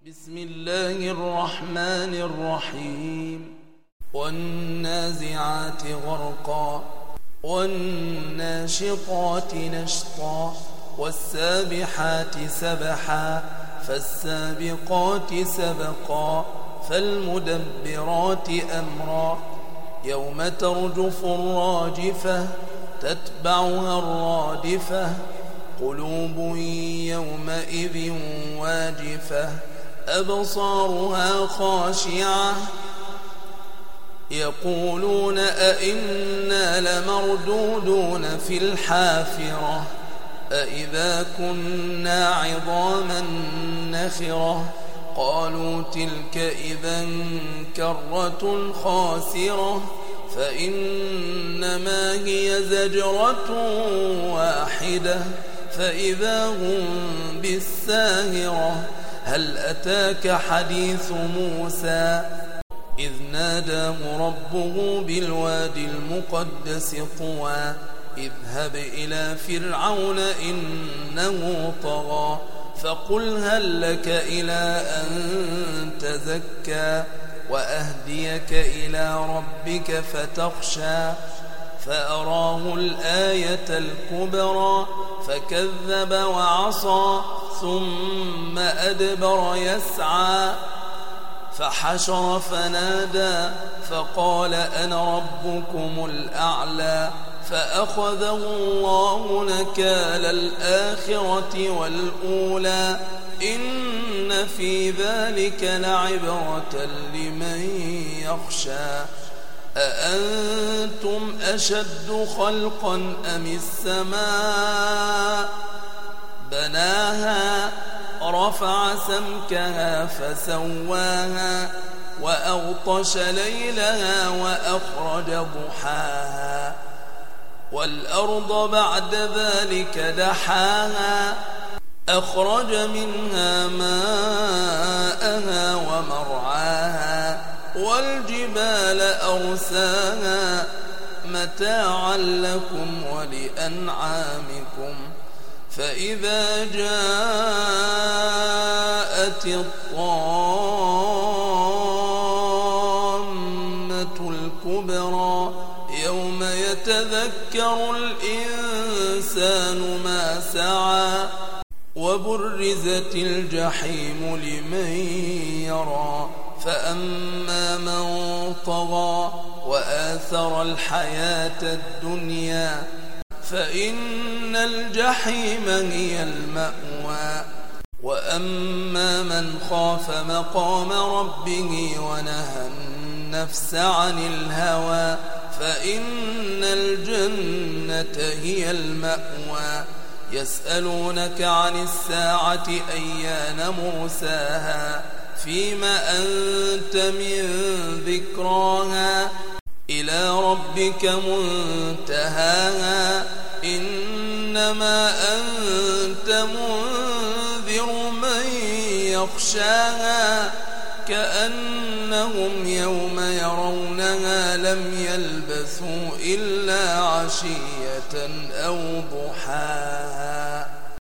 بسم الله الرحمن الرحيم والنازعات غرقا والناشطات نشطا والسابحات سبحا فالسابقات سبقا فالمدبرات أمرا يوم ترجف الراجفة تتبعها الرادفة قلوب يومئذ واجفة أبصارها خاشعة يقولون أئنا لمردودون في الحافرة أئذا كنا عظاما نخرة قالوا تلك إذا كرة خاسرة فإنما هي زجرة واحدة فإذا هم بالساهرة هل أتاك حديث موسى إذ ناداه ربه بالوادي المقدس طوى اذهب إلى فرعون إنه طغى فقل هل لك إلى أن تزكى وأهديك إلى ربك فتخشى فأراه الآية الكبرى فكذب وعصى ثم أدبر يسعى فحشر فنادى فقال أنا ربكم الأعلى فأخذه الله نكال الآخرة والأولى إن في ذلك لعبرة لمن يخشى أأنتم أشد خلقا أم السماء بناها رفع سمكها فسواها وأغطش ليلها وأخرج ضحاها والأرض بعد ذلك دحاها أخرج منها ماءها ومرعاها والجبال أرساها متاعا لكم ولأنعامكم فإذا جاءت الطامة الكبرى يوم يتذكر الإنسان ما سعى وبرزت الجحيم لمن يرى فأما من طغى وآثر الحياة الدنيا فإن الجحيم هي المأوى وأما من خاف مقام ربه ونهى النفس عن الهوى فإن الجنة هي المأوى يسألونك عن الساعة أيان مرساها فيما أنت من ذكراها إلى ربك منتهاها إنما أنت منذر من يخشاها كأنهم يوم يرونها لم يلبثوا إلا عشية أو ضحاها.